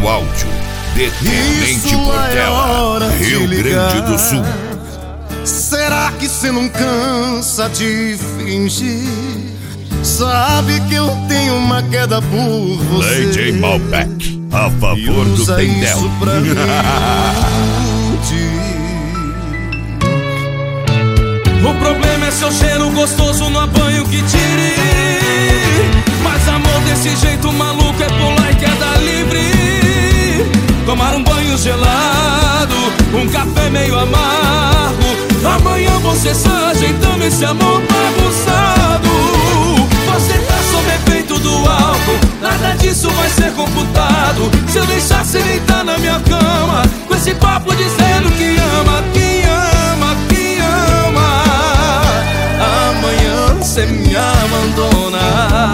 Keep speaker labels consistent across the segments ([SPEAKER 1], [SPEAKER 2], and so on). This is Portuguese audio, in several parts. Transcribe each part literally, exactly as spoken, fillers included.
[SPEAKER 1] áudio de Tenente
[SPEAKER 2] Isso
[SPEAKER 1] Portela,
[SPEAKER 2] é
[SPEAKER 1] Rio Grande do Sul.
[SPEAKER 2] Será que cê não cansa de fingir? Sabe que eu tenho uma queda por você.
[SPEAKER 1] D J Malbec, a favor do
[SPEAKER 2] usa
[SPEAKER 1] Pendel.
[SPEAKER 2] isso pra mim.
[SPEAKER 3] O problema é seu cheiro gostoso no banho que tire. Mas amor desse jeito maluco é pular e queda livre. Tomar um banho gelado, um café meio amargo. Amanhã você está ajeitando esse amor bagunçado. Você tá sob efeito do álcool, nada disso vai ser computado. Se eu deixar você deitar na minha cama, com esse papo dizendo que ama, que ama, que ama, amanhã você me abandona.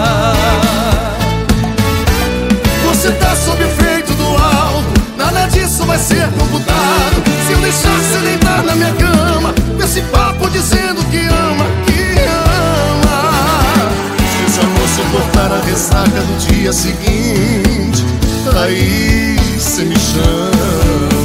[SPEAKER 2] Você tá sob efeito do álcool, nada disso vai ser computado. Se eu deixar você deitar na minha cama, com esse papo dizendo que ama, que ama, se esse amor suportar a ressaca do dia seguinte, aí cê me chama.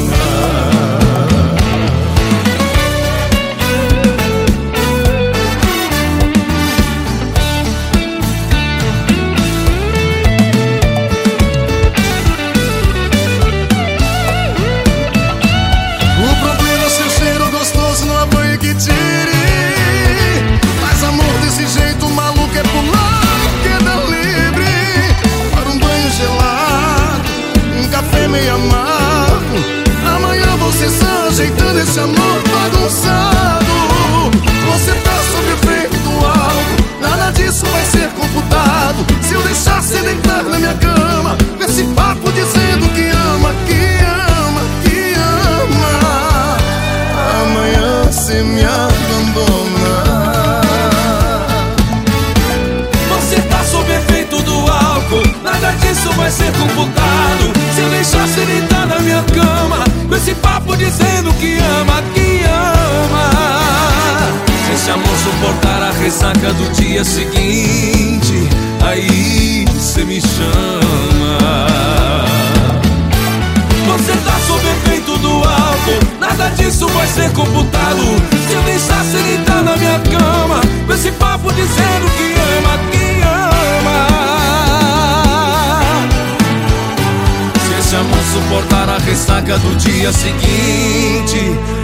[SPEAKER 2] Ajeitando esse amor bagunçado. Você tá sob efeito do álcool, nada disso vai ser computado. Se eu deixar você deitar na minha cama, com esse papo dizendo que ama, que ama, que ama, amanhã você me abandona.
[SPEAKER 3] Você tá sob efeito do álcool, nada disso vai ser computado. Se eu deixar você deitar na minha cama, com esse papo dizendo que ama, que ama, se esse amor suportar a ressaca do dia seguinte, aí cê me chama. Você tá sob efeito do álcool, nada disso vai ser computado. Se eu deixar você deitar na minha cama, com esse papo dizendo que ama, que ama, se esse amor suportar a ressaca do dia seguinte,